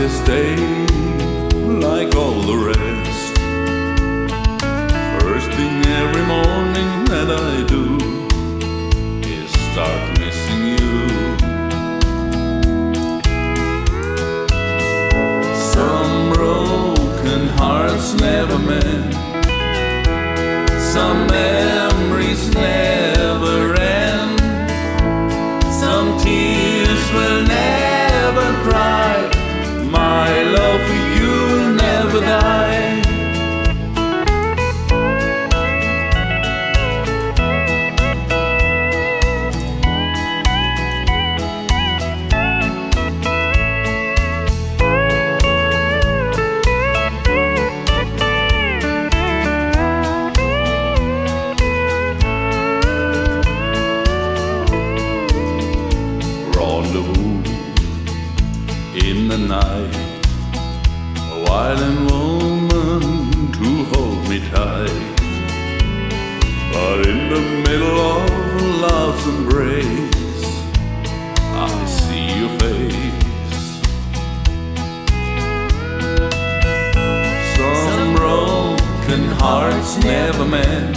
this day like all the rest. First thing every morning that I do is start missing you. Some broken hearts never mend, some memories never end, some tears will never dry. My love for you will never die. In the night, a violent woman to hold me tight, but in the middle of love's embrace, I see your face. Some broken hearts never mend,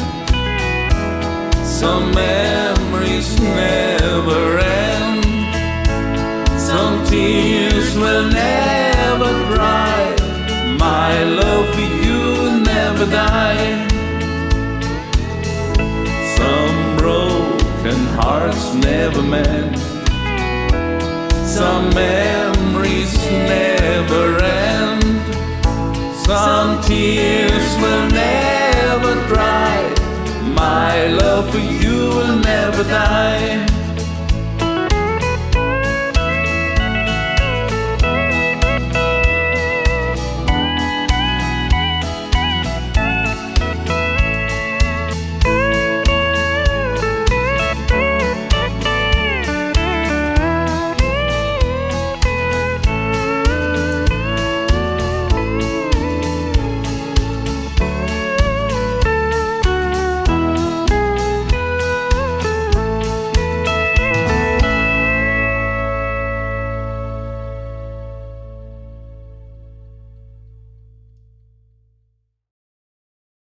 some memories never end, some tears will never dry. My love for you will never die. Some broken hearts never mend, some memories never end, some tears will never dry. My love for you will never die.